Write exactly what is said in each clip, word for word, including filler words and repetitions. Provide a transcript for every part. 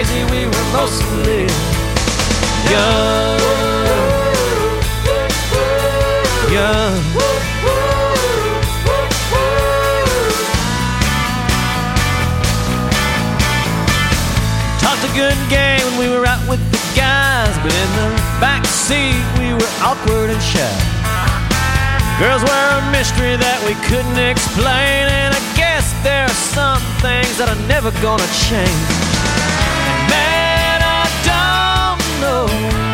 crazy, we were mostly young. Young. Talked a good game when we were out with the guys, but in the back seat we were awkward and shy. Girls were a mystery that we couldn't explain, and I guess there are some things that are never gonna change. And man, I don't know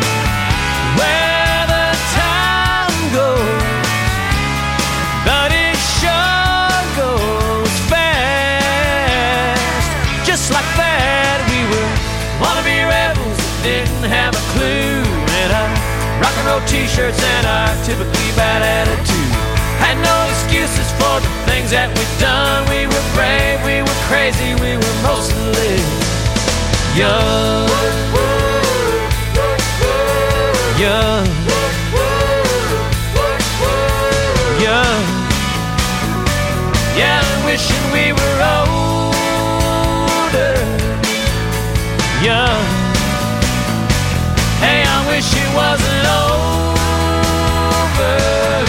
where the time goes, but it sure goes fast. Just like that, we were wannabe rebels that didn't have a clue, and our rock and roll t-shirts and our typically bad attitude. Had no excuses for the things that we'd done. We were brave, we were crazy, we were mostly young. Young. Young. Yeah, I'm wishing we were older. Young. Hey, I wish it wasn't over.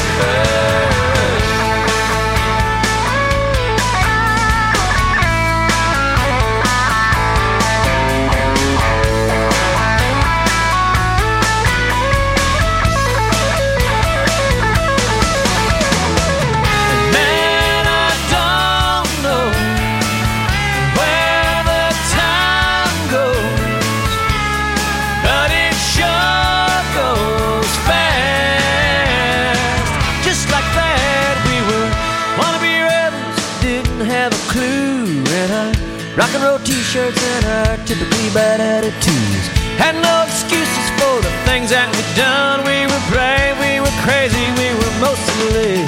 Rock and roll t-shirts and our typically bad attitudes. Had no excuses for the things that we'd done. We were brave, we were crazy, we were mostly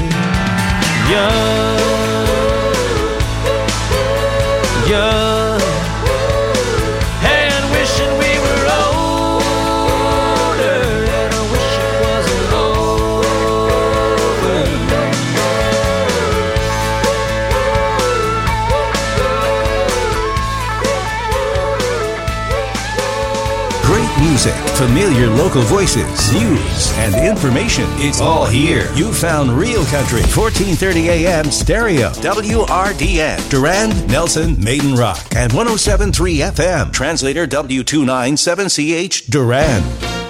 young. Young. Hey, and wishing we were older, and I wish it wasn't over. Great music, familiar local voices, news, and information. It's all here. You found Real Country, fourteen thirty A M stereo, W R D N, Durand, Nelson, Maiden Rock, and one oh seven point three F M, translator W two ninety-seven C H, Durand.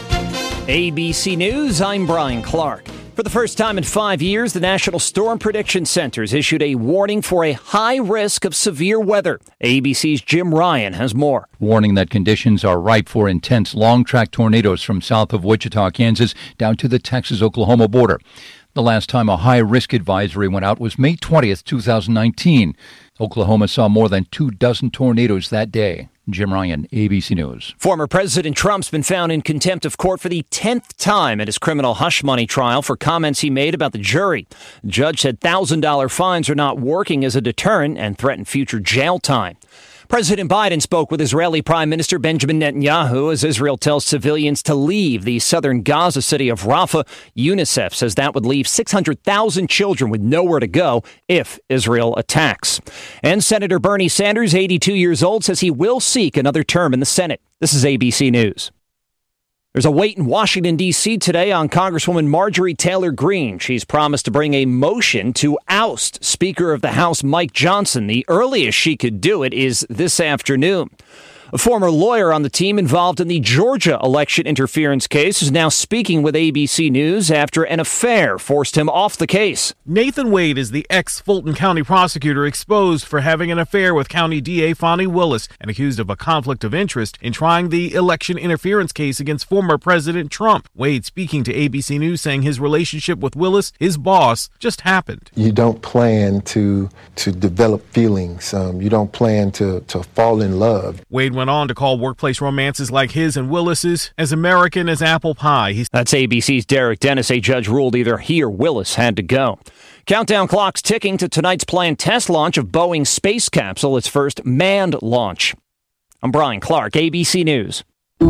A B C News, I'm Brian Clark. For the first time in five years, the National Storm Prediction Center has issued a warning for a high risk of severe weather. A B C's Jim Ryan has more. Warning that conditions are ripe for intense long-track tornadoes from south of Wichita, Kansas, down to the Texas-Oklahoma border. The last time a high-risk advisory went out was May twentieth, twenty nineteen. Oklahoma saw more than two dozen tornadoes that day. Jim Ryan, A B C News. Former President Trump's been found in contempt of court for the tenth time at his criminal hush money trial for comments he made about the jury. The judge said one thousand dollars fines are not working as a deterrent and threaten future jail time. President Biden spoke with Israeli Prime Minister Benjamin Netanyahu as Israel tells civilians to leave the southern Gaza city of Rafah. UNICEF says that would leave six hundred thousand children with nowhere to go if Israel attacks. And Senator Bernie Sanders, eighty-two years old, says he will seek another term in the Senate. This is A B C News. There's a wait in Washington, D C today on Congresswoman Marjorie Taylor Greene. She's promised to bring a motion to oust Speaker of the House Mike Johnson. The earliest she could do it is this afternoon. A former lawyer on the team involved in the Georgia election interference case is now speaking with A B C News after an affair forced him off the case. Nathan Wade is the ex-Fulton County prosecutor exposed for having an affair with County D A Fonnie Willis and accused of a conflict of interest in trying the election interference case against former President Trump. Wade speaking to A B C News saying his relationship with Willis, his boss, just happened. You don't plan to to develop feelings. Um, you don't plan to, to fall in love. Wade went on to call workplace romances like his and Willis's as American as apple pie. He's- That's A B C's Derek Dennis. A judge ruled either he or Willis had to go. Countdown clock's ticking to tonight's planned test launch of Boeing's space capsule, its first manned launch. I'm Brian Clark, A B C News.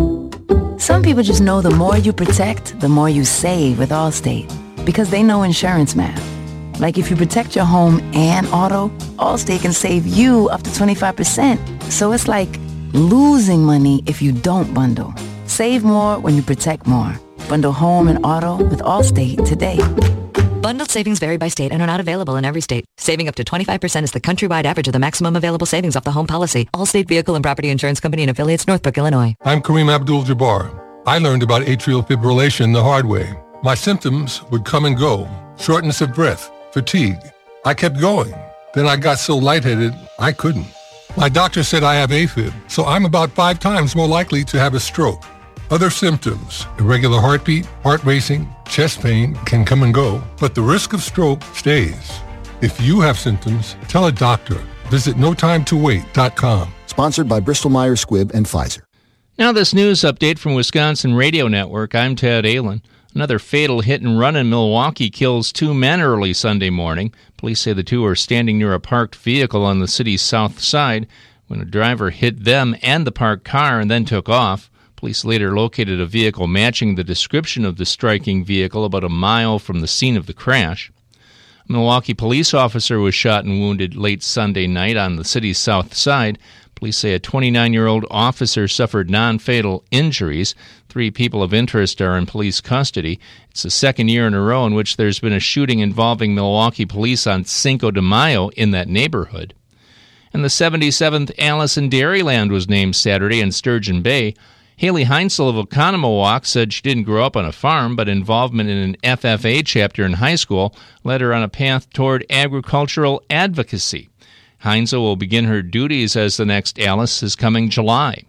Some people just know the more you protect, the more you save with Allstate, because they know insurance math. Like if you protect your home and auto, Allstate can save you up to twenty-five percent. So it's like losing money if you don't bundle. Save more when you protect more. Bundle home and auto with Allstate today. Bundled savings vary by state and are not available in every state. Saving up to twenty-five percent is the countrywide average of the maximum available savings off the home policy. Allstate Vehicle and Property Insurance Company and affiliates, Northbrook, Illinois. I'm Kareem Abdul-Jabbar. I learned about atrial fibrillation the hard way. My symptoms would come and go. Shortness of breath, fatigue. I kept going. Then I got so lightheaded, I couldn't. My doctor said I have AFib, so I'm about five times more likely to have a stroke. Other symptoms, irregular heartbeat, heart racing, chest pain can come and go, but the risk of stroke stays. If you have symptoms, tell a doctor. Visit no time to wait dot com. Sponsored by Bristol Myers Squibb and Pfizer. Now this news update from Wisconsin Radio Network. I'm Ted Allen. Another fatal hit-and-run in Milwaukee kills two men early Sunday morning. Police say the two were standing near a parked vehicle on the city's south side when a driver hit them and the parked car and then took off. Police later located a vehicle matching the description of the striking vehicle about a mile from the scene of the crash. A Milwaukee police officer was shot and wounded late Sunday night on the city's south side. Police say a twenty-nine-year-old officer suffered non-fatal injuries. Three people of interest are in police custody. It's the second year in a row in which there's been a shooting involving Milwaukee police on Cinco de Mayo in that neighborhood. And the seventy-seventh Alice in Dairyland was named Saturday in Sturgeon Bay. Haley Heinzel of Oconomowoc said she didn't grow up on a farm, but involvement in an F F A chapter in high school led her on a path toward agricultural advocacy. Heinzel will begin her duties as the next Alice this coming July.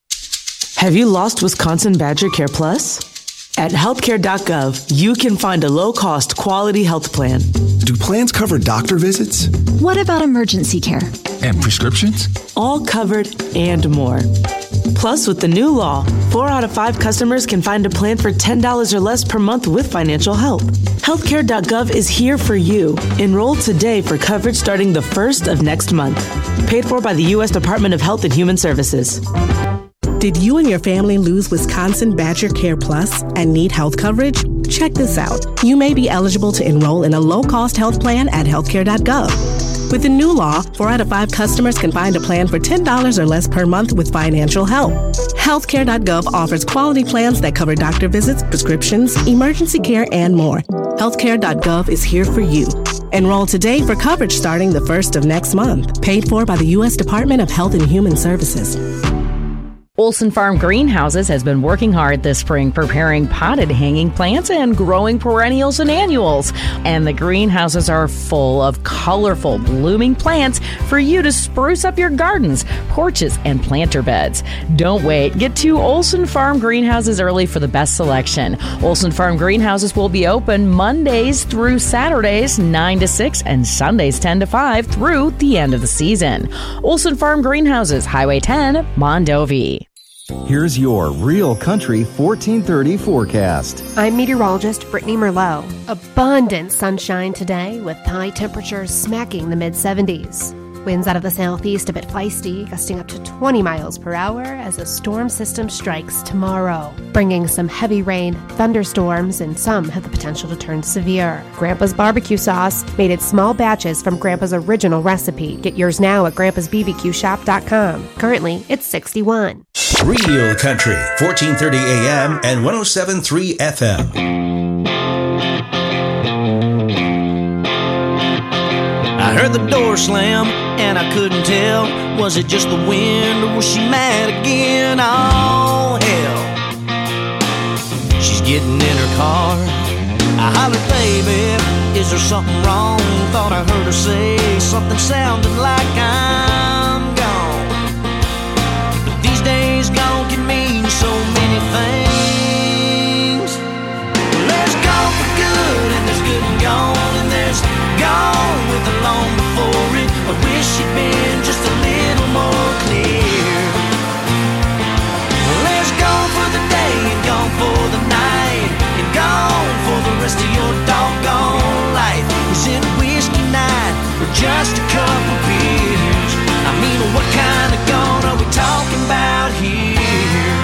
Have you lost Wisconsin Badger Care Plus? At healthcare dot gov, you can find a low-cost, quality health plan. Do plans cover doctor visits? What about emergency care? And prescriptions? All covered and more. Plus, with the new law, four out of five customers can find a plan for ten dollars or less per month with financial help. healthcare dot gov is here for you. Enroll today for coverage starting the first of next month. Paid for by the U S Department of Health and Human Services. Did you and your family lose Wisconsin Badger Care Plus and need health coverage? Check this out. You may be eligible to enroll in a low-cost health plan at healthcare dot gov. With the new law, four out of five customers can find a plan for ten dollars or less per month with financial help. healthcare dot gov offers quality plans that cover doctor visits, prescriptions, emergency care, and more. healthcare dot gov is here for you. Enroll today for coverage starting the first of next month. Paid for by the U S Department of Health and Human Services. Olson Farm Greenhouses has been working hard this spring preparing potted hanging plants and growing perennials and annuals. And the greenhouses are full of colorful blooming plants for you to spruce up your gardens, porches, and planter beds. Don't wait. Get to Olson Farm Greenhouses early for the best selection. Olson Farm Greenhouses will be open Mondays through Saturdays nine to six and Sundays ten to five through the end of the season. Olson Farm Greenhouses, Highway ten, Mondovi. Here's your Real Country fourteen thirty forecast. I'm meteorologist Brittany Merlot. Abundant sunshine today with high temperatures smacking the mid seventies. Winds out of the southeast a bit feisty, gusting up to twenty miles per hour as a storm system strikes tomorrow, bringing some heavy rain, thunderstorms, and some have the potential to turn severe. Grandpa's barbecue sauce, made in small batches from Grandpa's original recipe. Get yours now at grandpas b b q shop dot com. Currently, it's sixty-one. Real Country, fourteen thirty A M and one oh seven point three F M. I heard the door slam, and I couldn't tell. Was it just the wind, or was she mad again? Oh, hell. She's getting in her car. I hollered, baby, is there something wrong? Thought I heard her say something sounding like I'm gone. But these days gone can mean so many things. Well, there's gone for good, and there's good and gone, and there's gone with the long before it. I wish she'd been just a little more clear. Well, there's gone for the day and gone for the night, and gone for the rest of your doggone life. Is it a whiskey night or just a couple beers? I mean, what kind of gone are we talking about here?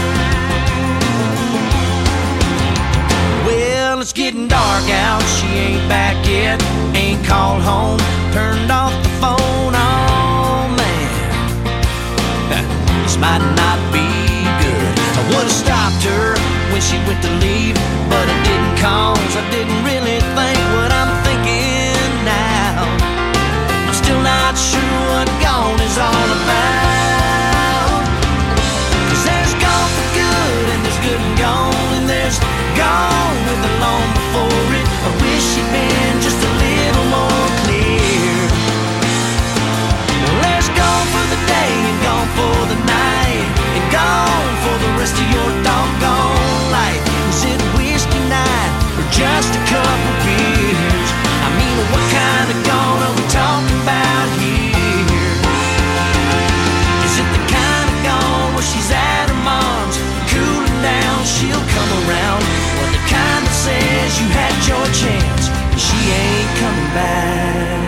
Well, it's getting dark out, she ain't back yet, ain't called home, turned off the phone, oh man. this might not be good. I would've stopped her when she went to leave, but I didn't, cause I didn't really think what I'm thinking now. I'm still not sure what gone is all about. Cause there's gone for good, and there's good and gone, and there's gone with the long before it. I wish she'd been just a little more clear. Well, there's gone for the day, and gone for the night, and gone for the rest of your doggone life. Is it whiskey night, or just a couple beers? I mean, what kind of gone are we talking about here? Is it the kind of gone where she's at her mom's, cooling down, she'll come around? Or the kind that says you had your chance, and she ain't coming back?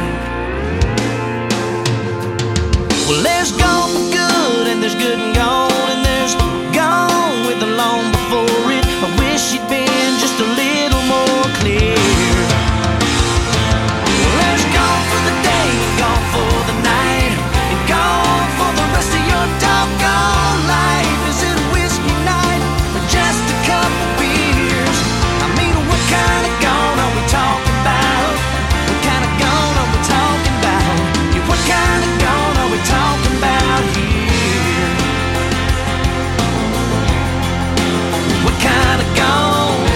Well, there's gone for good, and there's good and gone, and there's gone with the long before it. I wish she'd been just a little more clear. Well, there's gone for the day, gone for the night, and gone for the rest of your doggone life. Is it whiskey night, or just a couple beers? I mean, what kind of gone are we talking about? What kind of gone are we talking about? Yeah, what kind of gone are we talking about here? What kind of gone?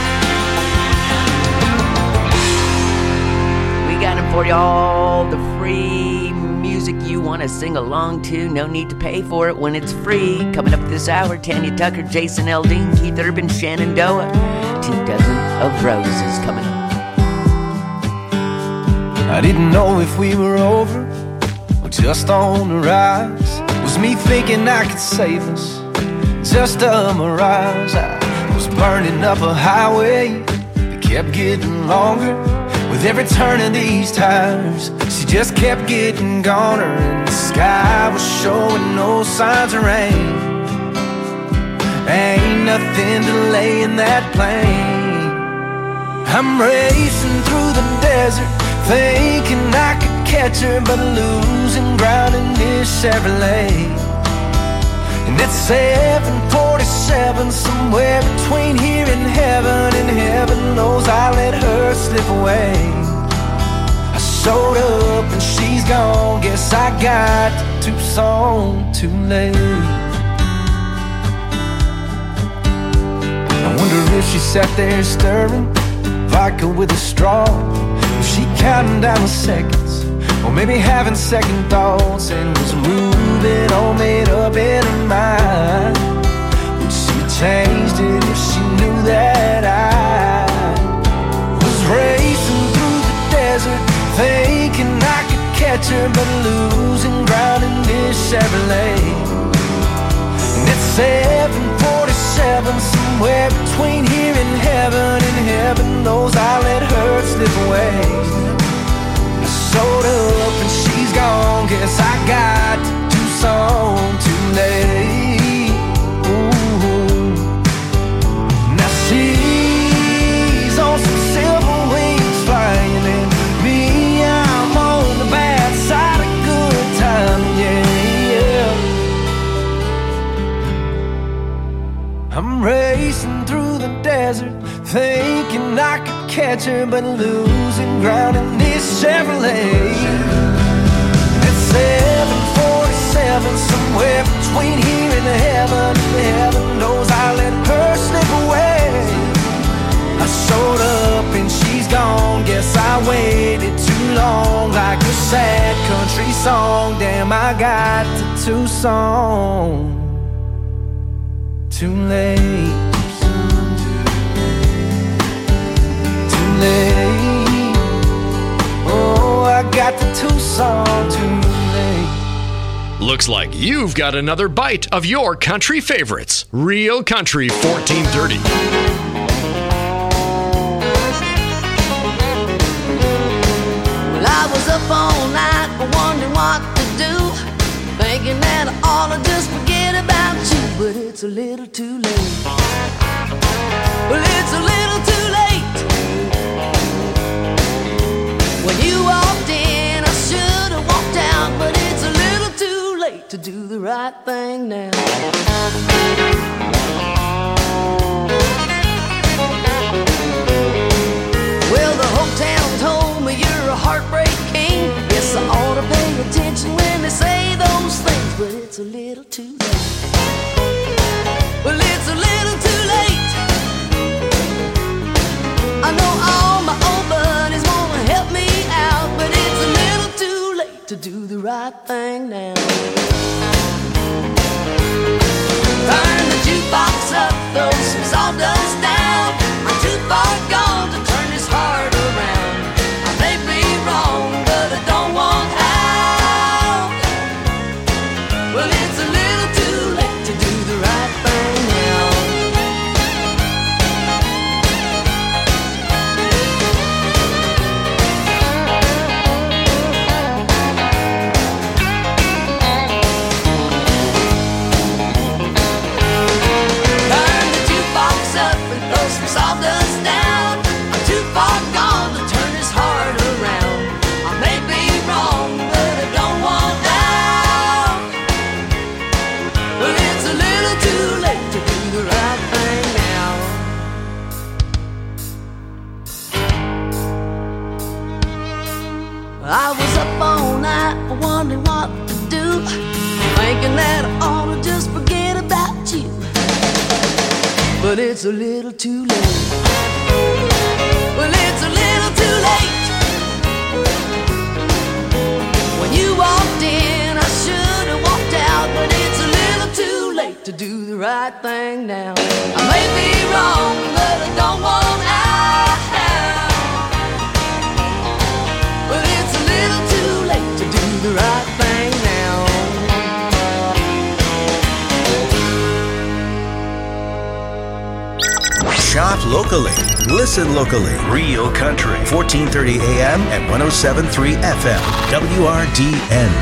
We got it for y'all, the free music you want to sing along to. No need to pay for it when it's free. Coming up this hour, Tanya Tucker, Jason Aldean, Keith Urban, Shenandoah. Two dozen of roses coming up. I didn't know if we were over or just on the rise. Was me thinking I could save us, just a mirage. I was burning up a highway that kept getting longer. With every turn of these tires, she just kept getting goner. And the sky was showing no signs of rain. Ain't nothing delaying that plane. I'm racing through the desert, thinking I could catch her, but losing ground in this Chevrolet. And it's seven forty-seven, somewhere between here and heaven, and heaven knows I let her slip away. I showed up and she's gone, guess I got to Tucson too late. I wonder if she sat there stirring vodka with a straw. Was she counting down the seconds, or maybe having second thoughts, and was moving all made up in her mind? Would she have changed it if she knew that I was racing through the desert, thinking I could catch her, but losing ground in this Chevrolet? And it's seven forty-seven, somewhere between here and heaven, and heaven knows I let her slip away. I showed up and she's gone, guess I got to Tucson too late. Ooh. Now she's on some silver wings flying, and me, I'm on the bad side of good time, yeah, yeah. I'm racing through the desert, thinking I could catch her, but losing ground in this Chevrolet. It's seven forty-seven, somewhere between here and heaven, and heaven knows I let her slip away. I showed up and she's gone, guess I waited too long, like a sad country song. Damn, I got to Tucson too late. Oh, I got to Tucson too late. Looks like you've got another bite of your country favorites. Real Country fourteen thirty. Well, I was up all night wondering what to do, thinking that I ought to just forget about you, but it's a little too late. Well, it's a little too late. When you walked in, I should have walked out, but it's a little too late to do do the right thing now. Well, the whole town told me you're a heartbreak king. Yes, I ought to pay attention when they say those things, but it's a little too late. Well, it's a little too late. I know all my old buddies wanna help me out, but it's a little too late to do the right thing now. Turn the jukebox up, throw some sawdust down. I'm too far gone to turn this heart around. I may be wrong, but I don't want out. Well, it's a little too late to do the right thing now. Turn the jukebox up and throw some sawdust down. I'm too far gone to turn this heart around. I may be wrong, but I don't want out. Well, it's a little too late to do the right thing now. I was up all night wondering what to do, thinking that I ought to just forget about you. But it's a little too late. Well, it's a little too late. When you walked in, I should have walked out, but it's a little too late to do the right thing now. I may be wrong, but I don't want out. But it's a little too late to do the right thing now. Shop locally. Listen locally. Real Country. fourteen thirty A M and one oh seven point three F M. W R D N.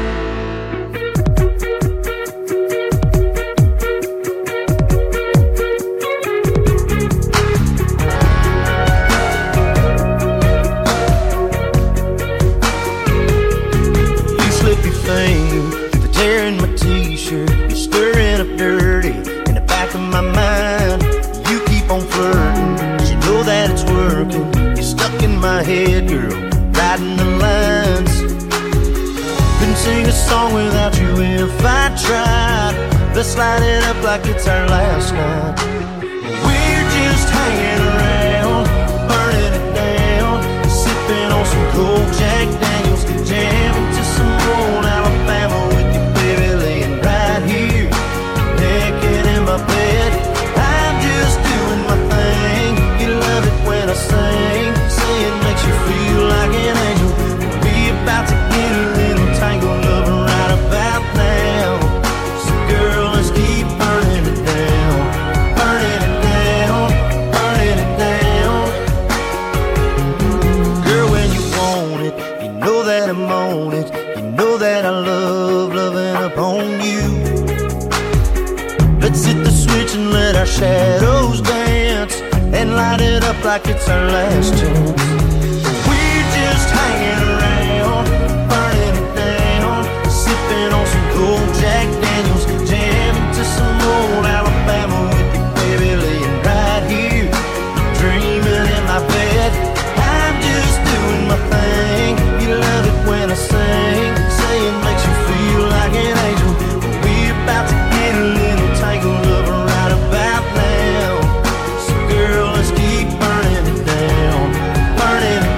You slippy thing, you're tearing my t-shirt. You're stirring up dirty in the back of my mind. You keep on flirting, 'cause you know that it's working. You're stuck in my head, girl, riding the lines. Couldn't sing a song without you if I tried. Let's light it up like it's our last night. We're just hanging around, burning it down, sipping on some cold Jack Daniels, jamming to some old Alabama with you, baby, laying right here, naked in my bed. I'm just doing my thing. You love it when I sing, say it makes you feel like an angel. We about to get a little tangled up right about now. So girl, let's keep burning it down, burning it down, burning it down. Girl, when you want it, you know that I'm on it. You know that I love loving upon you. Let's hit the switch and let our shadows dance, and light it up like it's our last chance. We're just hanging around, burning it down, sipping on some cold Jack Daniels, jamming to some old Alabama with you, baby, laying right here, dreaming in my bed. I'm just doing my thing. You love it when I sing, say it makes you feel like an angel. We're about to get a little tangled up right about now. So girl, let's keep burning it down, burning it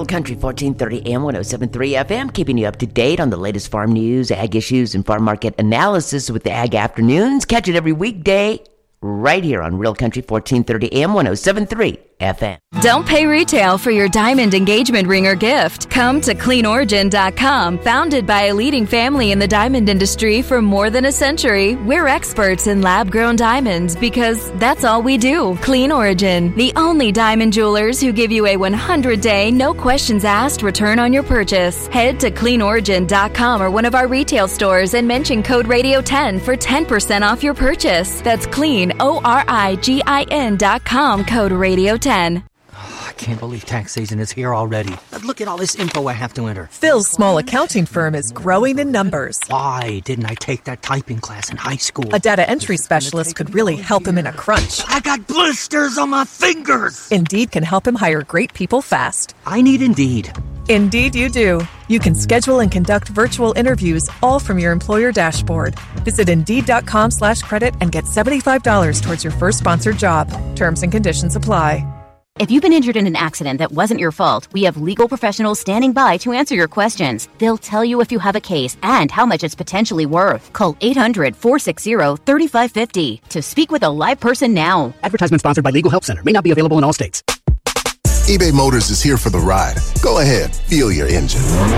Real Country fourteen thirty A M one oh seven point three F M, keeping you up to date on the latest farm news, ag issues, and farm market analysis with the Ag Afternoons. Catch it every weekday right here on Real Country fourteen thirty A M one oh seven point three F M. Don't pay retail for your diamond engagement ring or gift. Come to clean origin dot com. Founded by a leading family in the diamond industry for more than a century, we're experts in lab-grown diamonds because that's all we do. Clean Origin, the only diamond jewelers who give you a one hundred day, no questions asked return on your purchase. Head to clean origin dot com or one of our retail stores and mention code radio ten for ten percent off your purchase. That's clean, O R I G I N dot com, code radio ten. Oh, I can't believe tax season is here already. Look at all this info I have to enter. Phil's small accounting firm is growing in numbers. Why didn't I take that typing class in high school? A data entry specialist could really help him in a crunch. I got blisters on my fingers. Indeed can help him hire great people fast. I need Indeed. Indeed you do. You can schedule and conduct virtual interviews all from your employer dashboard. Visit Indeed.com slash credit and get seventy-five dollars towards your first sponsored job. Terms and conditions apply. If you've been injured in an accident that wasn't your fault, we have legal professionals standing by to answer your questions. They'll tell you if you have a case and how much it's potentially worth. Call eight hundred, four six zero, three five five zero to speak with a live person now. Advertisement sponsored by Legal Help Center. May not be available in all states. eBay Motors is here for the ride. Go ahead, feel your engine.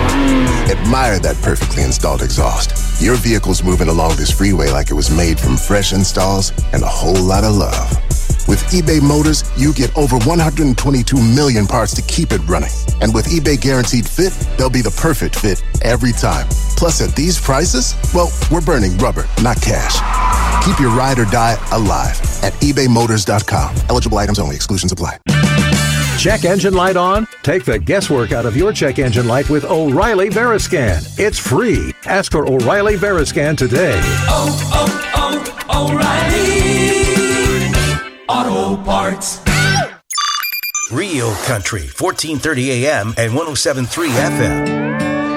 Admire that perfectly installed exhaust. Your vehicle's moving along this freeway like it was made from fresh installs and a whole lot of love. With eBay Motors, you get over one hundred twenty-two million parts to keep it running. And with eBay Guaranteed Fit, they'll be the perfect fit every time. Plus, at these prices, well, we're burning rubber, not cash. Keep your ride or die alive at ebay motors dot com. Eligible items only. Exclusions apply. Check engine light on? Take the guesswork out of your check engine light with O'Reilly Veriscan. It's free. Ask for O'Reilly Veriscan today. Oh, oh, oh, O'Reilly Auto Parts. Real Country, fourteen thirty A M and one oh seven point three F M.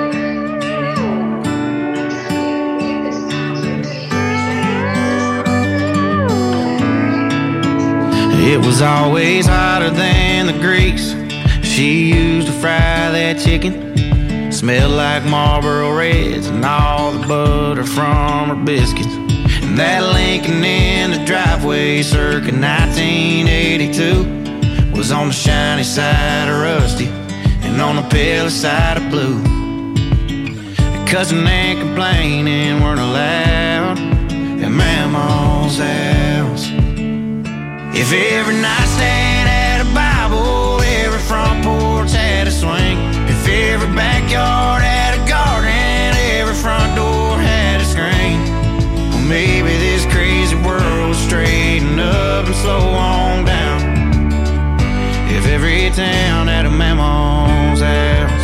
It was always hotter than the grease she used to fry that chicken. Smelled like Marlboro Reds and all the butter from her biscuits. And that Lincoln in the driveway circa nineteen eighty-two was on the shiny side of rusty and on the pale side of blue. Cussing and complaining weren't allowed at Mama's house. If every nightstand had a Bible, every front porch had a swing. If every backyard had a garden, every front door had a screen. Well, maybe this crazy world would straighten up and slow on down if every town had a Mama's house.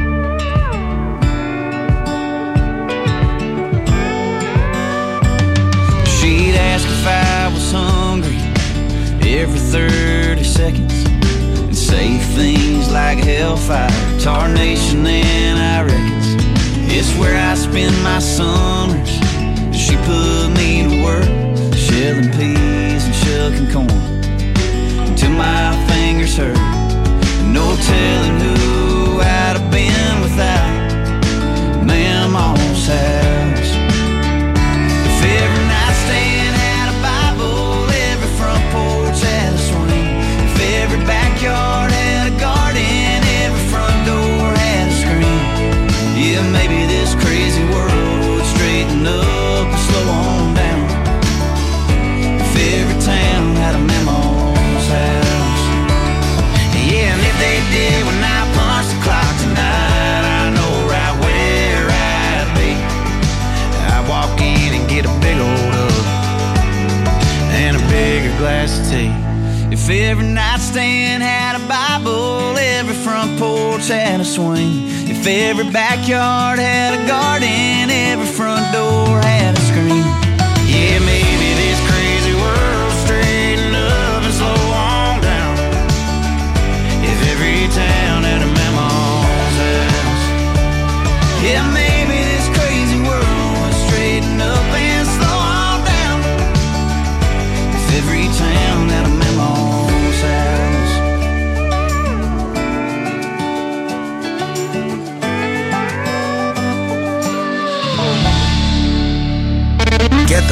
She'd ask if I was hungry every thirty seconds and say things like hellfire, tarnation, and I reckons it's where I spend my summers. She put me to work shelling peas and shucking corn until my fingers hurt. No telling who I'd have been without Mama's house. If every nightstand had a Bible, every front porch had a swing. If every backyard had a garden, every front door had a screen. Yeah, maybe this crazy world would straighten up and slow on down if every town had a Mama's house. Yeah, and if they did when I punched the clock tonight, I know right where I'd be. I'd walk in and get a big old hug and a bigger glass of tea. If every nightstand had a Bible, every front porch had a swing. If every backyard had a garden, every front door had a screen. Yeah, maybe this crazy world straighten up and slow on down if every town had a Mama's house. Yeah, maybe this crazy world would straighten up and slow on down if every town had a Mama's house.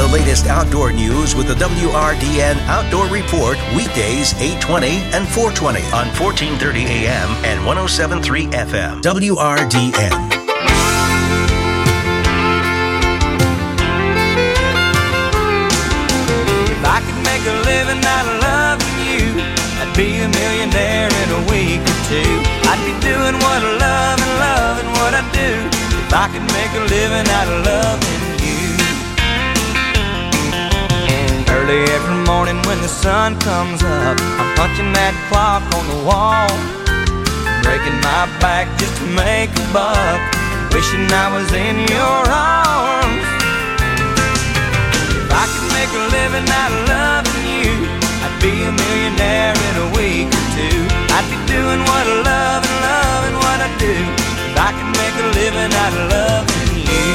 the latest outdoor news with the W R D N Outdoor Report weekdays eight twenty and four twenty on fourteen thirty A M and one oh seven point three F M. W R D N. If I could make a living out of loving you, I'd be a millionaire in a week or two. I'd be doing what I love and loving what I do. If I could make a living out of loving you. Early every morning when the sun comes up, I'm punching that clock on the wall, breaking my back just to make a buck, wishing I was in your arms. If I could make a living out of loving you, I'd be a millionaire in a week or two. I'd be doing what I love and loving what I do. If I could make a living out of loving you.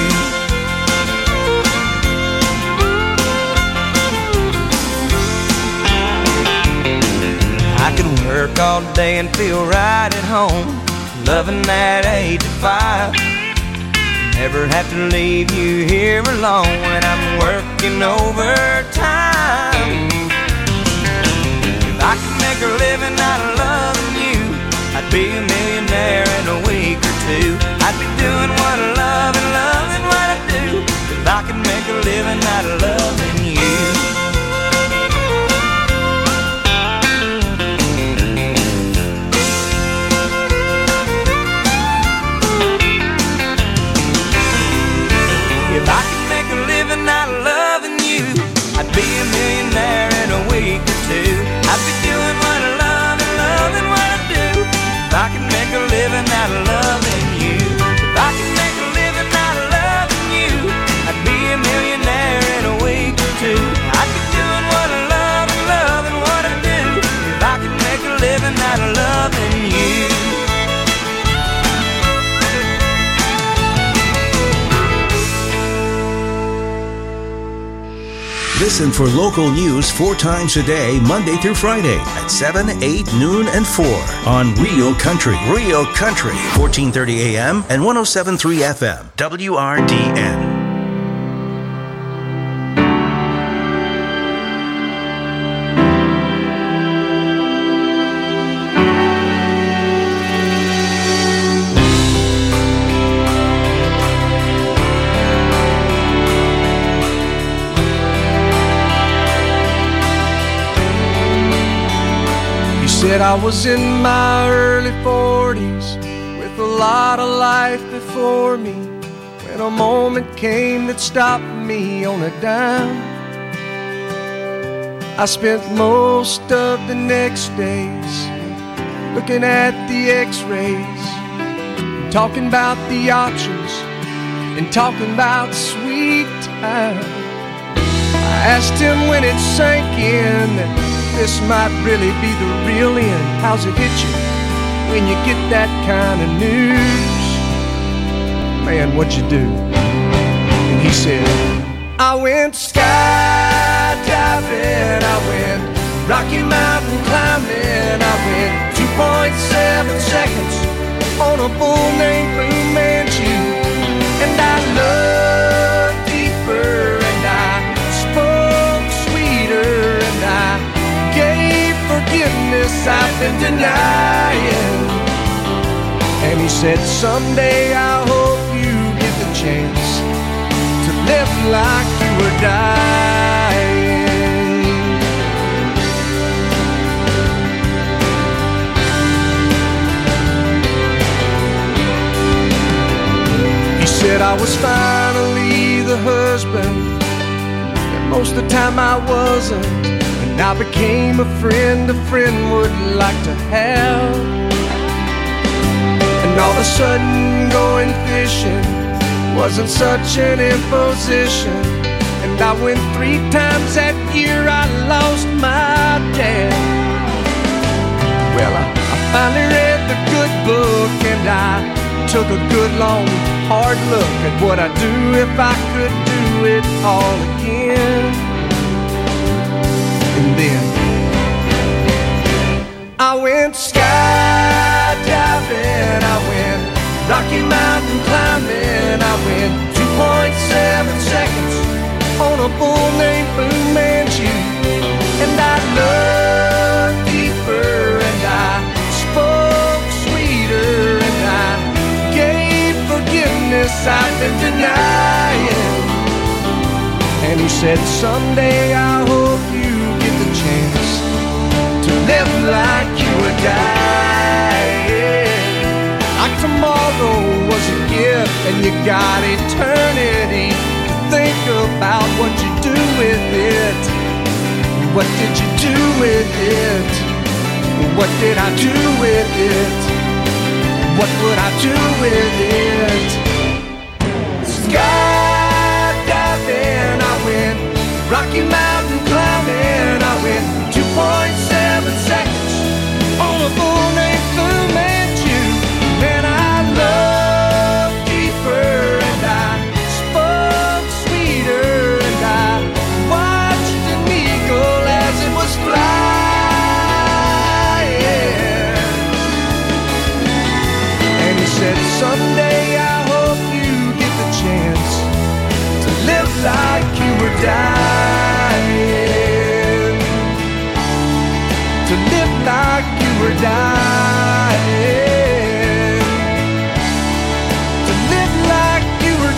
I could work all day and feel right at home, loving that eight to five. Never have to leave you here alone when I'm working overtime. If I could make a living out of loving you, I'd be a millionaire in a week or two. I'd be doing what I love and loving what I do. If I could make a living out of loving you. If I could make a living out of loving you, I'd be a millionaire in a week or two. I'd be doing what I love and loving what I do. If I could make a living out of loving you. If I could make a living out of loving you, I'd be a millionaire in a week or two. I'd be doing what I love and loving what I do. If I could make a living out of loving you. Listen for local news four times a day, Monday through Friday at seven, eight, noon, and four on Real Country. Real Country, fourteen thirty A M and one oh seven point three F M. W R D N. Said I was in my early forties with a lot of life before me, when a moment came that stopped me on a dime. I spent most of the next days looking at the x-rays, talking about the options and talking about sweet time. I asked him when it sank in that this might really be the real end. How's it hit you when you get that kind of news? Man, what'd you do? And he said, I went skydiving, I went Rocky Mountain climbing, I went two point seven seconds on a bull named Fu Manchu. And I loved deeper, and I spoke sweeter, and I gave forgiveness I've been denying. And he said, someday I hope you get the chance to live like you were dying. He said I was finally the husband that most of the time I wasn't. And I became a friend a friend would like to have. And all of a sudden going fishing wasn't such an imposition. And I went three times that year, I lost my dad. Well, I, I finally read the good book, and I took a good long hard look at what I'd do if I could do it all again. And then I went skydiving, I went Rocky Mountain climbing, I went two point seven seconds on a a bull named Fu Manchu. And I loved deeper, and I spoke sweeter, and I gave forgiveness I've been denying. And he said, someday I hope you get the chance to live like you were dying. Like tomorrow was a gift and you got eternity to think about what you do with it. What did you do with it? What did I do with it? What would I do with it? Skydiving, I went Rocky Mountain climbing, I went two point seven seconds on a bull named Fu Manchu. And I loved deeper, and I spoke sweeter, and I watched an eagle as it was flying. And he said, someday I hope you get the chance to live like you were dying. To live like you were dying. To live like you were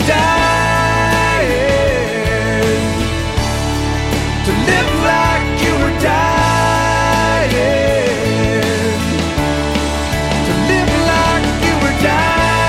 dying. To live like you were dying. To live like you were dying.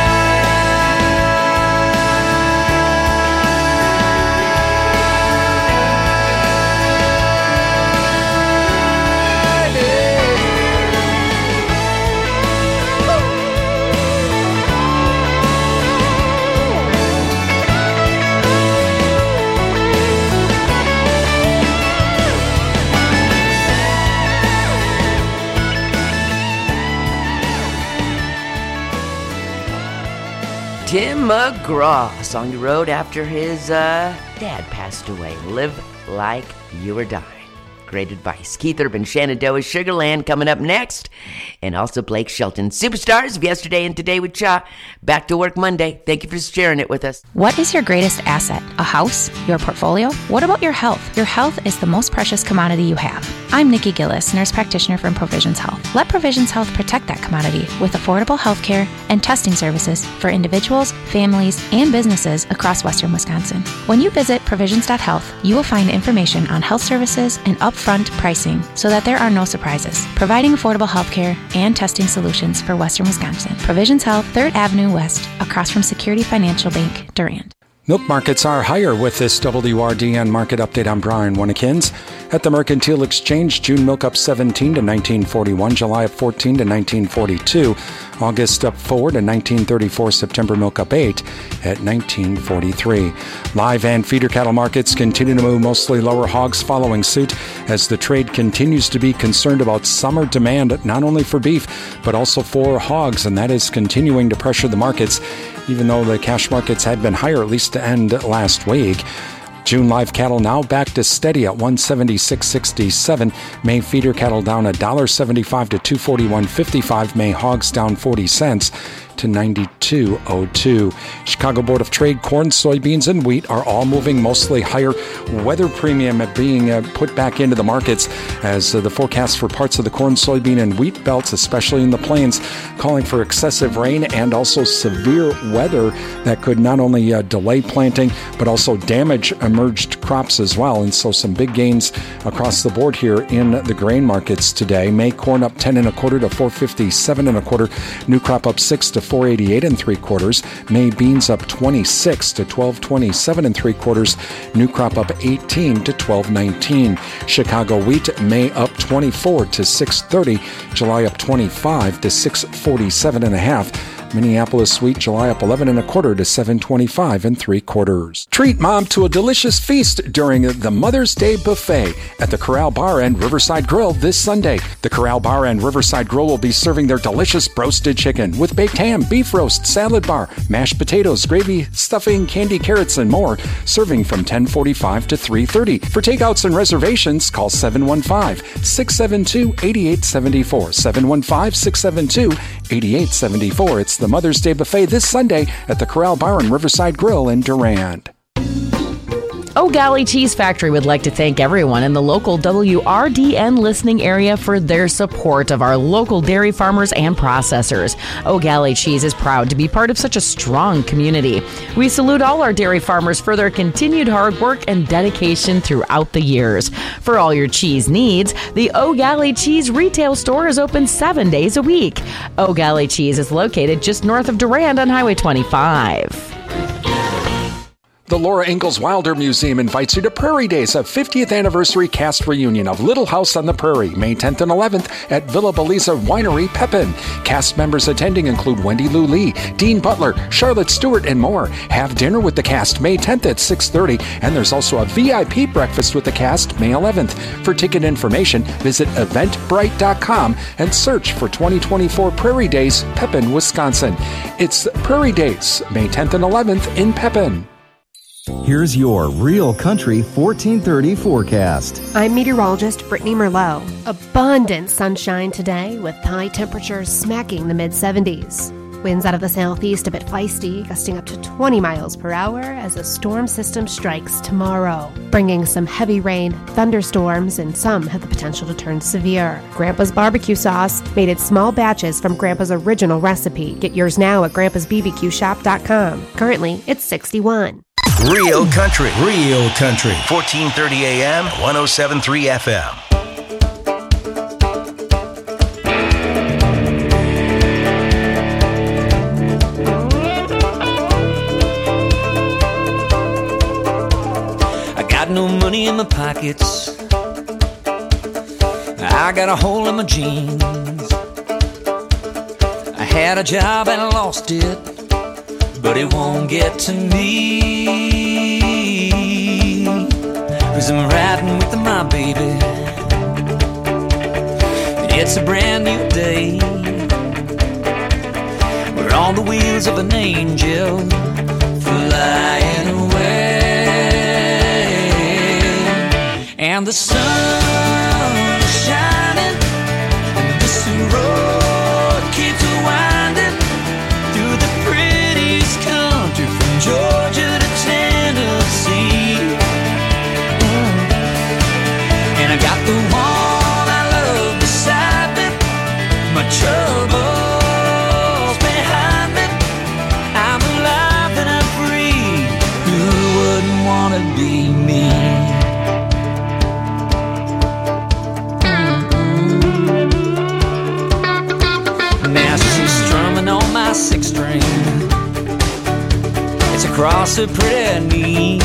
Tim McGraw, a song he wrote after his uh, dad passed away. Live like you were dying. Great advice. Keith Urban, Shenandoah, Sugarland coming up next. And also Blake Shelton. Superstars of yesterday and today with Cha. Back to work Monday. Thank you for sharing it with us. What is your greatest asset? A house? Your portfolio? What about your health? Your health is the most precious commodity you have. I'm Nikki Gillis, nurse practitioner from Provisions Health. Let Provisions Health protect that commodity with affordable health care and testing services for individuals, families, and businesses across western Wisconsin. When you visit provisions dot health, you will find information on health services and upfront pricing so that there are no surprises, providing affordable health care and testing solutions for western Wisconsin. Provisions Health, third Avenue West, across from Security Financial Bank, Durand. Milk markets are higher with this W R D N market update. I'm Brian Winnikins. At the Mercantile Exchange, June milk up seventeen to nineteen forty-one, July up fourteen to nineteen forty-two, August up four to nineteen thirty-four, September milk up eight at nineteen forty-three. Live and feeder cattle markets continue to move mostly lower, hogs following suit as the trade continues to be concerned about summer demand not only for beef but also for hogs, and that is continuing to pressure the markets even though the cash markets had been higher at least to end last week. June live cattle now back to steady at one seventy-six sixty-seven. May feeder cattle down one dollar seventy-five to two forty-one fifty-five. May hogs down forty cents to ninety-two oh two. Chicago Board of Trade corn, soybeans, and wheat are all moving mostly higher. Weather premium being uh, put back into the markets as uh, the forecast for parts of the corn, soybean, and wheat belts, especially in the plains, calling for excessive rain and also severe weather that could not only uh, delay planting but also damage emerged crops as well. And so some big gains across the board here in the grain markets today. May corn up ten and a quarter to four fifty-seven and a quarter. New crop up six to four eighty-eight and three quarters. May beans up twenty-six to twelve twenty-seven and three quarters. New crop up eighteen to twelve nineteen. Chicago wheat, May up twenty-four to six thirty. July up twenty-five to six forty-seven and a half. Minneapolis wheat, July up eleven and a quarter to seven twenty-five and three quarters. Treat mom to a delicious feast during the Mother's Day buffet at the Corral Bar and Riverside Grill this Sunday. The Corral Bar and Riverside Grill will be serving their delicious roasted chicken with baked ham, beef roast, salad bar, mashed potatoes, gravy, stuffing, candy carrots, and more, serving from ten forty-five to three thirty. For takeouts and reservations, call seven one five, six seven two, eight eight seven four, seven one five, six seven two, eight eight seven four. It's the Mother's Day buffet this Sunday at the Corral Bar and Riverside Grill in Durand. O'Galley Cheese Factory would like to thank everyone in the local W R D N listening area for their support of our local dairy farmers and processors. O'Galley Cheese is proud to be part of such a strong community. We salute all our dairy farmers for their continued hard work and dedication throughout the years. For all your cheese needs, the O'Galley Cheese retail store is open seven days a week. O'Galley Cheese is located just north of Durand on Highway twenty-five. The Laura Ingalls Wilder Museum invites you to Prairie Days, a fiftieth anniversary cast reunion of Little House on the Prairie, May tenth and eleventh at Villa Belisa Winery, Pepin. Cast members attending include Wendy Lou Lee, Dean Butler, Charlotte Stewart, and more. Have dinner with the cast May tenth at six thirty, and there's also a V I P breakfast with the cast May eleventh. For ticket information, visit eventbrite dot com and search for twenty twenty-four Prairie Days, Pepin, Wisconsin. It's Prairie Days, May tenth and eleventh in Pepin. Here's your Real Country fourteen thirty forecast. I'm meteorologist Brittany Merlot. Abundant sunshine today with high temperatures smacking the mid seventies. Winds out of the southeast a bit feisty, gusting up to twenty miles per hour as a storm system strikes tomorrow, bringing some heavy rain, thunderstorms, and some have the potential to turn severe. Grandpa's barbecue sauce, made in small batches from Grandpa's original recipe. Get yours now at grandpas b b q shop dot com. Currently, it's sixty-one. Real Country, Real Country, fourteen thirty A M, one oh seven point three F M. I got no money in my pockets, I got a hole in my jeans. I had a job and I lost it, but it won't get to me, 'cause I'm riding with my baby. It's a brand new day, we're on the wheels of an angel flying away, and the sun is shining, and this road keeps winding through the prettiest country from Georgia to Tennessee. Mm. And I got the one I love beside me, my troubles behind me. I'm alive and I'm free, who wouldn't want to be me? Mm-hmm. Now she's strumming on my six string, it's across her pretty knees.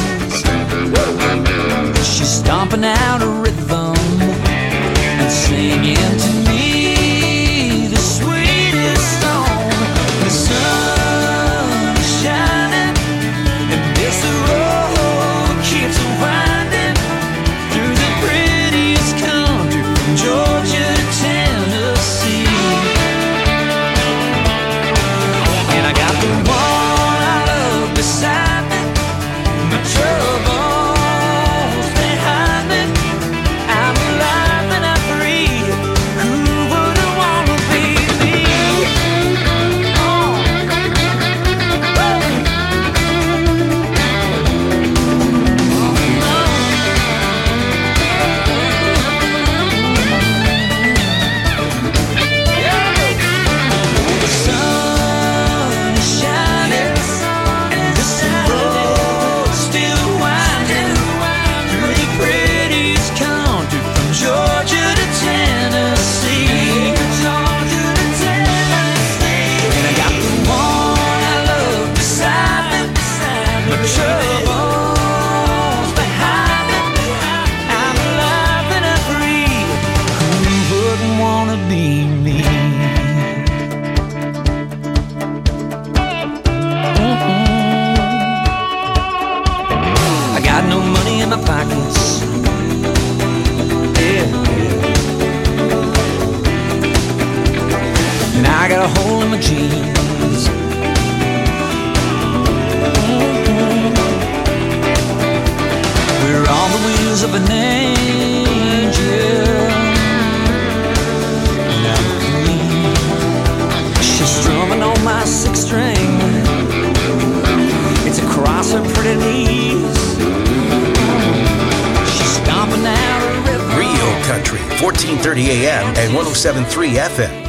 She's stomping out a rhythm and singing to me the sweetest song. The sun is shining, and this road keeps winding through the prettiest country from Georgia to Tennessee. And I got the one I love beside me, my troubles behind me. I'm alive and I'm free, who wouldn't want to be me? Oh. The sun is shining, and this road still winding through the prettiest country from Georgia to Tennessee. And I got the one I love beside me, my troubles behind me. I'm alive and I'm free, who wouldn't want to be me? I got no money in my pockets, yeah, yeah. And I got a hole in my jeans. We're on the wheels of an angel. She's strumming on my six string, it's across her pretty knees. A M and one oh seven point three F M.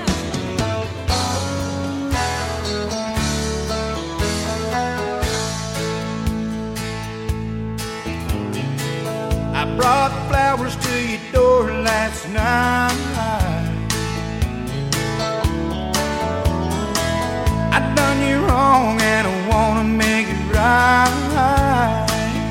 I brought flowers to your door last night. I done you wrong and I wanna make it right.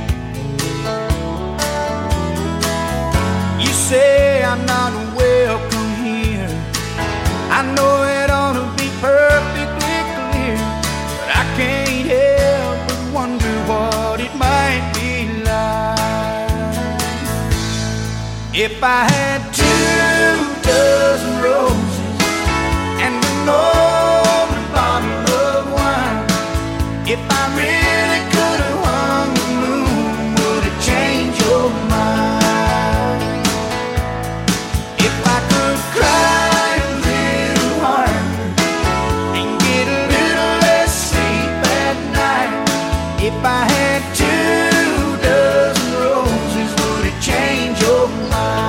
You say I'm not welcome here. I know it ought to be perfectly clear, but I can't help but wonder what it might be like if I had two dozen roses and an open bottle of wine. If I really could have hung the moon, would it change your mind? If I could cry a little harder and get a little less sleep at night. If I had two dozen roses, would it change your mind?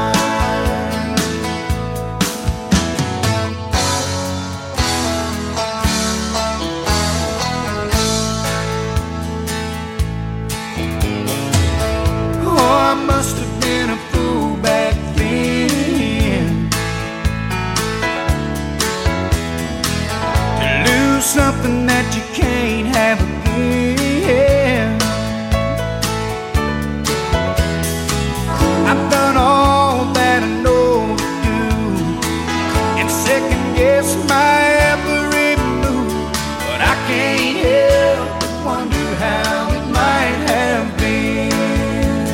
Oh, I must have been a fool back then to lose something that you can't have again. I've done all that I know to do and second guess my every move, but I can't help but wonder how it might have been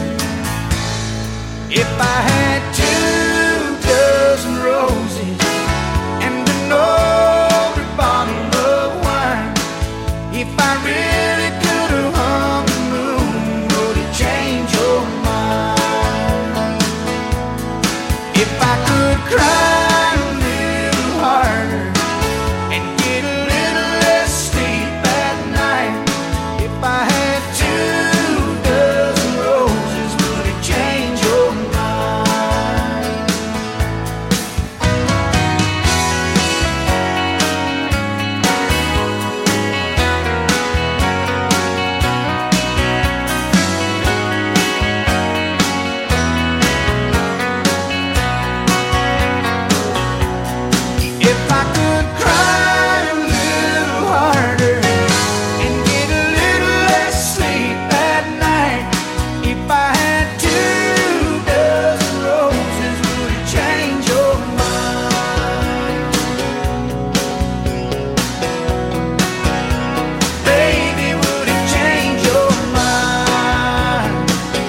if I had two dozen roses and an older bottle of wine. If I really could have hung the moon, would it change your mind? If I could cry a little harder and get a little less sleep at night. If I had two dozen roses, would it change your mind? If I could cry a little harder and get a little less sleep at night. If I had two dozen roses, would it change your mind? Baby, would it change your mind?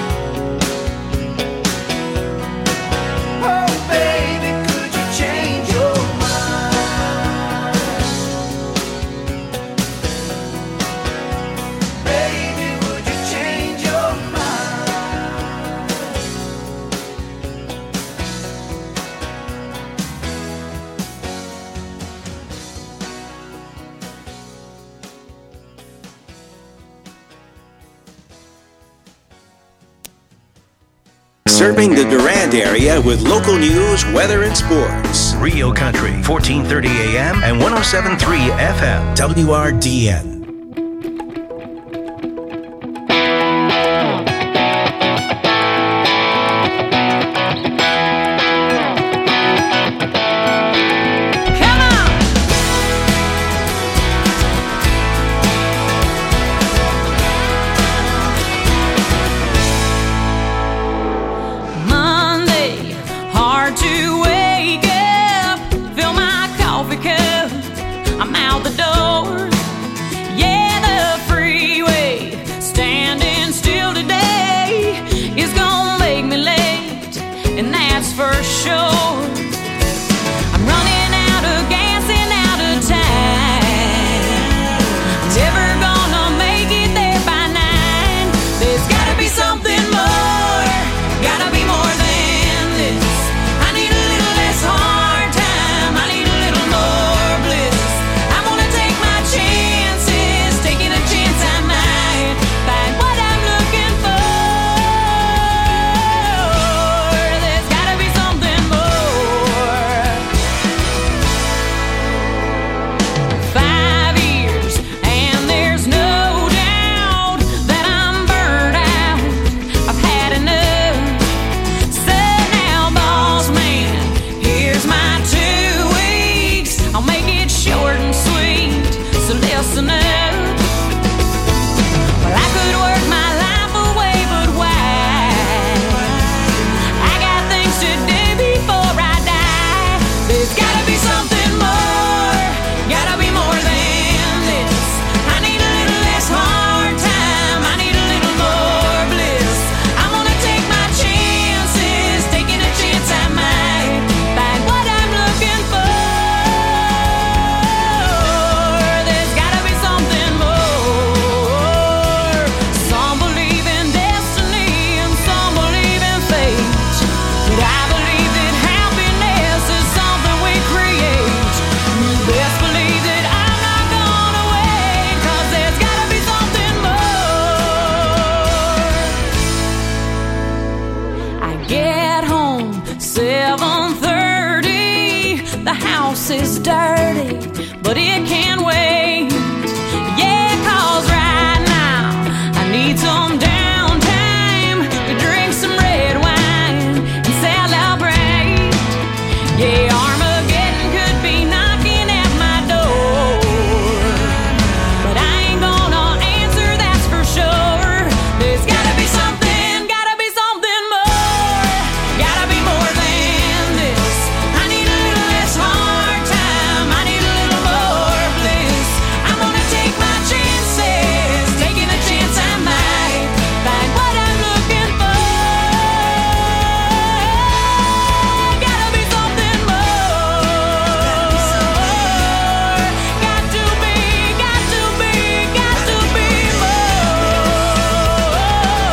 Oh, baby, could you change your mind? Baby, would you change your mind? Serving the Durand area with local news, weather, and sports. Rio Country, fourteen thirty A M and one oh seven point three F M. W R D N. Monday, hard to wake up, fill my coffee cup, I'm out the door. house is dirty, but it can wait. Yeah, 'cause right now I need some downtime to drink some red wine and celebrate. Yeah, Armageddon could be knocking at my door, but I ain't gonna answer, that's for sure. There's gotta be something, gotta be something more, gotta be more than this. I need a little less hard time, I need a little more bliss. I'm gonna take my chances, taking a chance I might find what I'm looking for. Gotta be something more. Got to be, got to be, got to be more.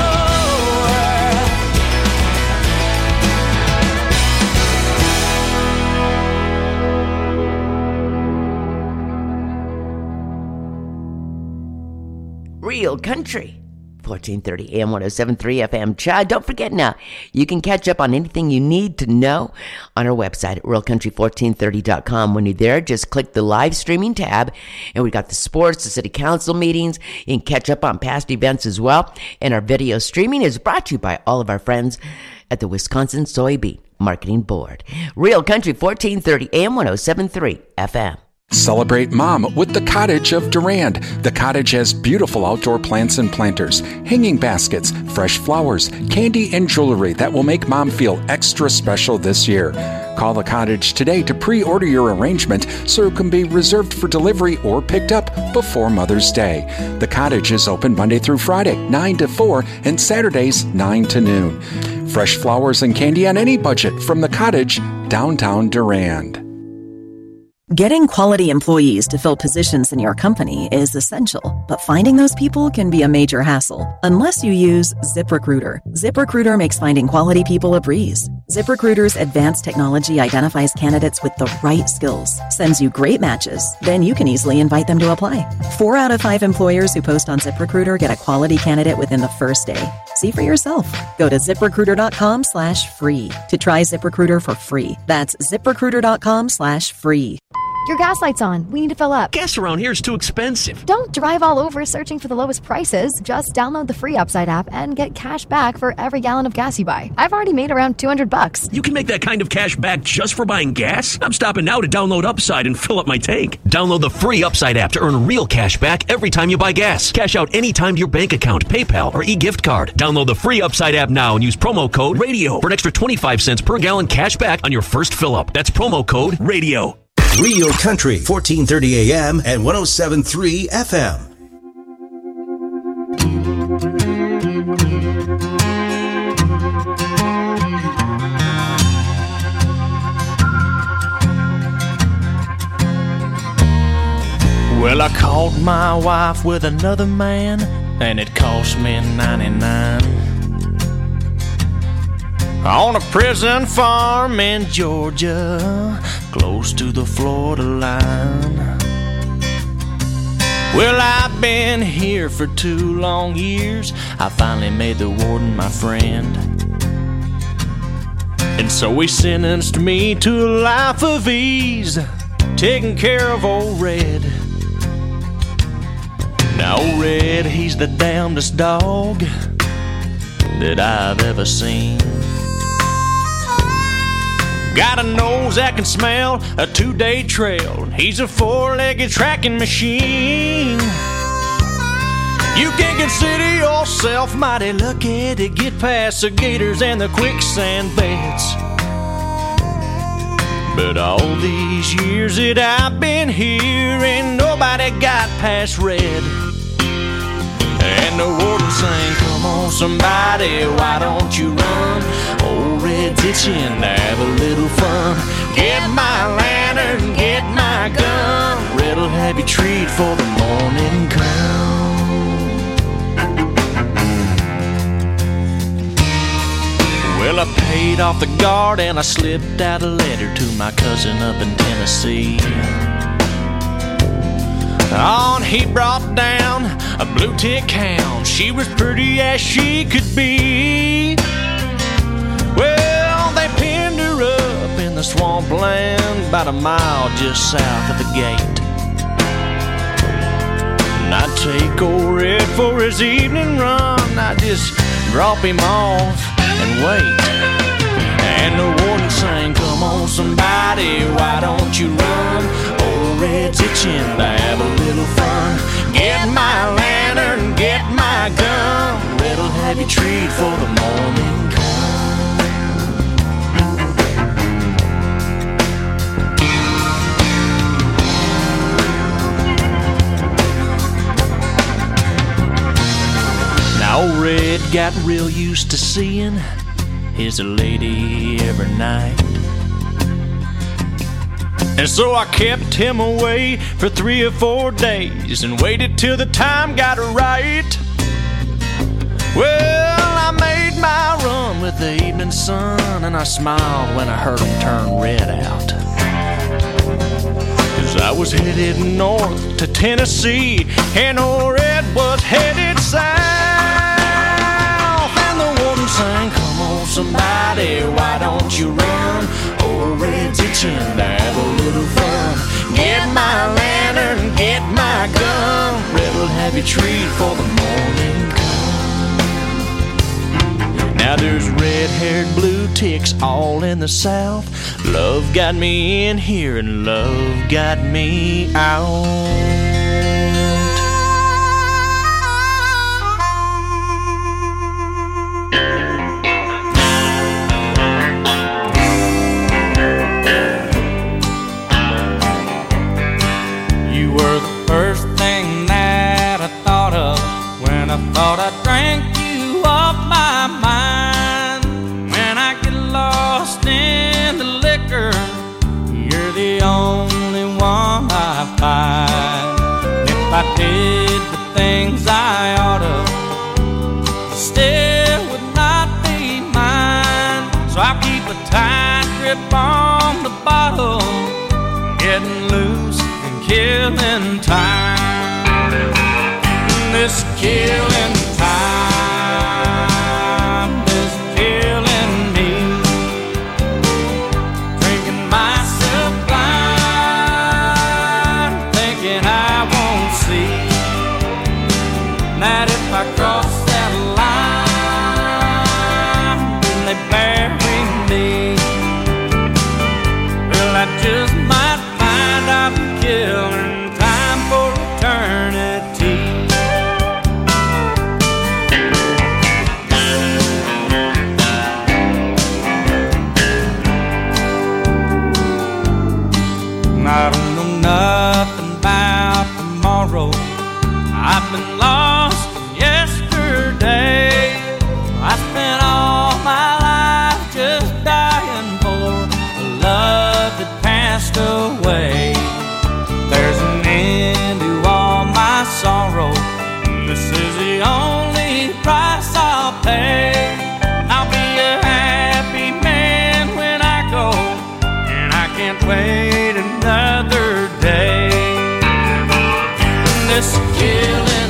Real Country, fourteen thirty A M, one oh seven point three F M. Chad, don't forget now, you can catch up on anything you need to know on our website at real country fourteen thirty dot com. When you're there, just click the live streaming tab, and we got the sports, the city council meetings. You can catch up on past events as well. And our video streaming is brought to you by all of our friends at the Wisconsin Soybean Marketing Board. Real Country, fourteen thirty A M, one oh seven point three F M. Celebrate Mom with the Cottage of Durand. The Cottage has beautiful outdoor plants and planters, hanging baskets, fresh flowers, candy, and jewelry that will make Mom feel extra special this year. Call the Cottage today to pre-order your arrangement so it can be reserved for delivery or picked up before Mother's Day. The Cottage is open Monday through Friday, nine to four, and Saturdays, nine to noon. Fresh flowers and candy on any budget from the Cottage, downtown Durand. Getting quality employees to fill positions in your company is essential, but finding those people can be a major hassle unless you use ZipRecruiter. ZipRecruiter makes finding quality people a breeze. ZipRecruiter's advanced technology identifies candidates with the right skills, sends you great matches, then you can easily invite them to apply. Four out of five employers who post on ZipRecruiter get a quality candidate within the first day. See for yourself. Go to ZipRecruiter.com slash free to try ZipRecruiter for free. That's ZipRecruiter.com slash free. Your gas light's on. We need to fill up. Gas around here is too expensive. Don't drive all over searching for the lowest prices. Just download the free Upside app and get cash back for every gallon of gas you buy. I've already made around two hundred bucks. You can make that kind of cash back just for buying gas? I'm stopping now to download Upside and fill up my tank. Download the free Upside app to earn real cash back every time you buy gas. Cash out anytime to your bank account, PayPal, or e-gift card. Download the free Upside app now and use promo code RADIO for an extra twenty-five cents per gallon cash back on your first fill up. That's promo code RADIO. Real Country, fourteen thirty A M and one oh seven point three F M. Well, I caught my wife with another man, and it cost me ninety-nine. On a prison farm in Georgia, close to the Florida line. Well, I've been here for two long years. I finally made the warden my friend, and so he sentenced me to a life of ease, taking care of old Red. Now old Red, he's the damnedest dog that I've ever seen. Got a nose that can smell a two-day trail. He's a four-legged tracking machine. You can consider yourself mighty lucky to get past the gators and the quicksand beds. But all these years that I've been here, ain't nobody got past Red. And the warden sang, come on somebody, why don't you run? Old Red's itching to have a little fun. Get my lantern, get my gun. Red'll have you treat for the morning come. Well, I paid off the guard and I slipped out a letter to my cousin up in Tennessee. On he brought down a blue tick hound. She was pretty as she could be. Well, they pinned her up in the swampland, about a mile just south of the gate. And I'd take old Red for his evening run. I'd just drop him off and wait. And the warden sang, come on somebody, why don't you run? Old Red's itching to have a little fun. Get my lantern, get my gun. Red'll have you treat for the morning come. Now old Red got real used to seeing his lady every night. And so I kept him away for three or four days and waited till the time got right. Well, I made my run with the evening sun, and I smiled when I heard him turn Red out. 'Cause I was headed north to Tennessee, and old Red was headed south. And the warden sang, come on somebody, why don't you run? Old Red's itching to have a little fun. Get my lantern, get my gun. Red'll have you treat for the morning come. Now there's red-haired blue ticks all in the south. Love got me in here and love got me out. First thing that I thought of when I thought I drank you off my mind. When I get lost in the liquor, you're the only one I find. If I did the things I ought to, still would not be mine. So I keep a tight grip on the bottle, getting loose, killing time. This killing time is killing me. Drinking myself blind, thinking I won't see that if I cross that line, then they bury me. Well, I just might find I'm killing time for eternity. I don't know nothing about tomorrow. I've been lost yesterday. I spent all my life just dying for a love that passed away. There's an end to all my sorrow. This is the only price I'll pay. I'll be a happy man when I go, and I can't wait another day. This killing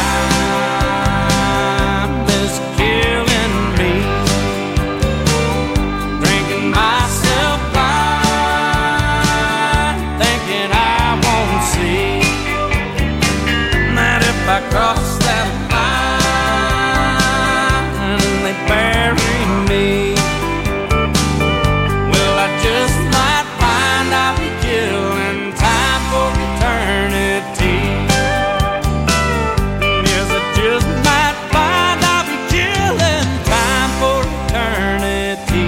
time is killing me. Drinking myself blind, thinking I won't see that if I cross that line and they bury me, well, I just might find I'll be killing time for eternity. Yes, I just might find I'll be killing time for eternity.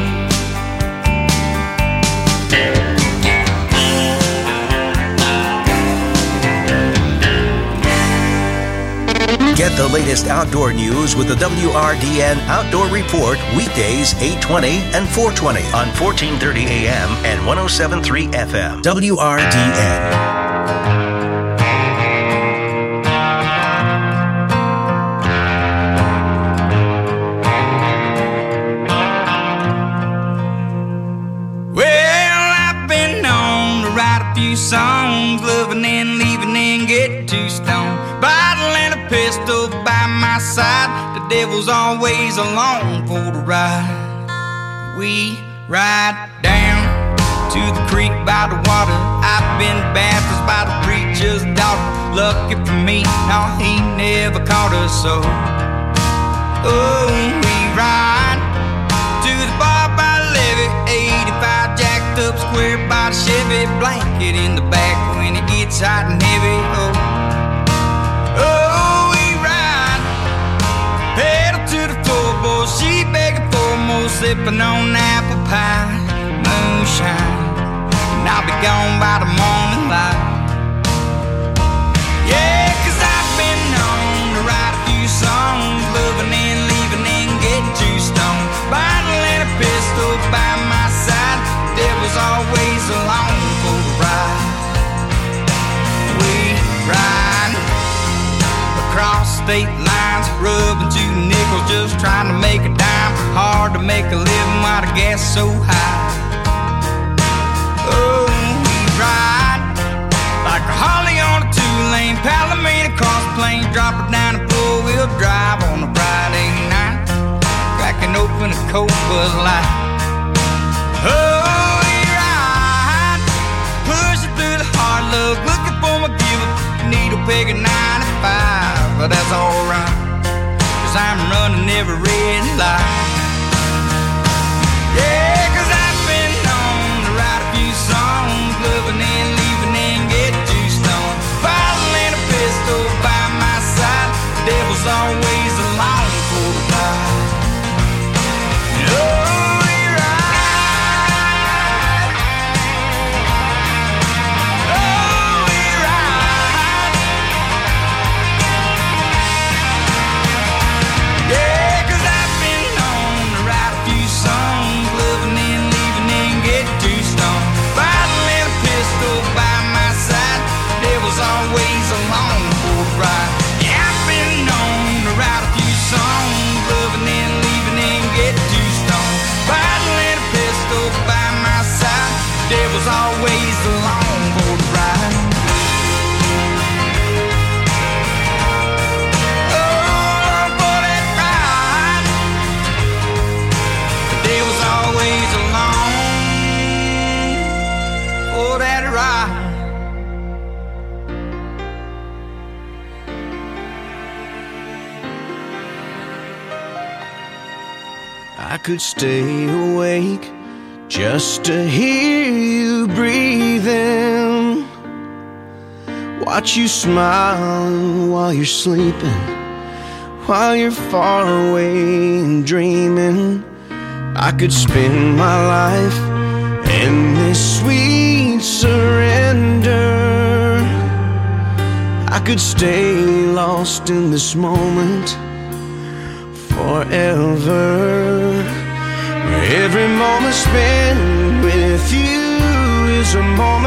Get the latest outdoor news with the W R D N Outdoor Report weekdays eight twenty and four twenty on fourteen thirty A M and one oh seven point three F M. W R D N. Songs, loving and leaving and get too stoned. Bottle and a pistol by my side. The devil's always along for the ride. We ride down to the creek by the water. I've been baptized by the preacher's daughter. Lucky for me, no, he never caught us. So, oh, we ride to the bar by the levee, eighty-five jacked up square by the Chevy, blanket in the back when it gets hot and heavy. Oh, oh, we ride, pedal to the floorboard, she begging for more, sipping on apple pie, moonshine, and I'll be gone by the morning light. Yeah, 'cause I've been known to write a few songs, loving and leaving and getting too stoned. Bottle and a pistol by my side, devil's always along for the ride. We ride across state lines, rubbing two nickels, just trying to make a dime. Hard to make a living while the gas is so high. Oh, we ride like a Harley on a two-lane Palomino cross plane, drop it down a four-wheel drive on a Friday night, cracking open a cold Bud Light. Oh, we ride, pushing through the hard luck, looking for my give-up, needle peg at ninety-five, but that's alright, 'cause I'm running every red light. Yeah, 'cause I've been known to write a few songs, loving and leaving and get too stoned. Bottle and a pistol by my side, devil's always along for the ride. Oh, we ride. Oh, we ride. Yeah, 'cause I've been known to write a few songs, loving and leaving and get too stoned. Bottle and a pistol by my side, devil's always along for the ride. Yeah, I've been known to write a few songs, loving and leaving and get too stoned. Bottle and a pistol by my side, devil's always along for the ride. Oh, for that ride, the devil's always along for that ride. I could stay awake just to hear you breathing, watch you smile while you're sleeping, while you're far away and dreaming. I could spend my life in this sweet surrender. I could stay lost in this moment forever. Every moment spent with you is a moment